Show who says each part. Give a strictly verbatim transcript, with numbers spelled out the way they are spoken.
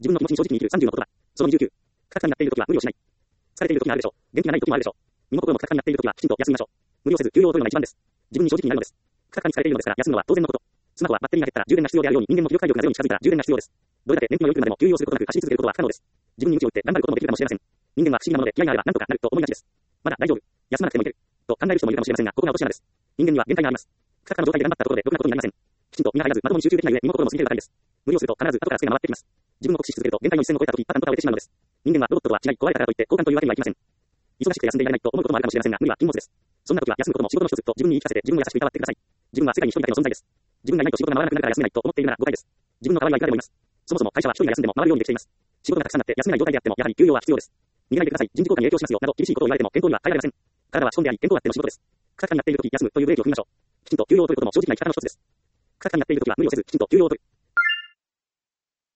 Speaker 1: 自分の気持ちに正直に生きるさんじゅうの言葉。そのにじゅうきゅう。くたくたになっているときは無理をしない。疲れているときがあるでしょう。元気がないときもあるでしょう。身も心もくたくたになっているときはきちんと休みましょう。無理をせず休養を取るのが一番です。自分に正直になるのです。くたくたにされているのですから休むのは当然のこと。スマホはバッテリーが減ったら充電が必要であるように人間も記憶体力がゼロに近づいたら充電が必要です。どれだけ燃費の良くなでも休養することなく走り続けることは不可能です。自分に鞭を打って頑張ることもできるかもしれません。人間は不思議なもので気合があれば何とかなると思いがちです。まだ大丈夫。休まなくてもいける。と考える人もいるかもしれませんが、ここが落とし穴です。人間には限界があります。くたくたの状態で頑張ったところでろくなことになりません。きちんと身が入らずまともに集中できない上身も心も過ぎているばかりです。無理をすると必ず後からつけが回ってきます。自分を酷使し続けると限界の一線を越えたときパタンと倒れてしまうのです。人間はロボットとは違い壊れたからといって交換というわけにはいきません。忙しくて休んでいられないと思うこともあるかもしれませんが、無理は禁物です。そんな時は休むことも仕事の一つと自分に言い聞かせて自分を優しくいたわってください。自分は世界に一人だけの存在です。自分がいないと仕事が回らなくなるから休めないと思っているなら誤解です。自分の代わりはいくらでもいます。そもそも会社は一人が休んでも回るようにできています。仕事がたくさんあって休めない状態であってもやはり休養は必要です。逃げないでください。人事効果に影響しますよなど厳しいことを言われても健康には耐えられません。体は資本であり健康あっての仕事です。くたくたになっている時休むというブレーキを踏みましょう。きちんと休養を取ることも正直な生き方の一つです。くたくたになっている時は無理をせずきちんと休養を取る。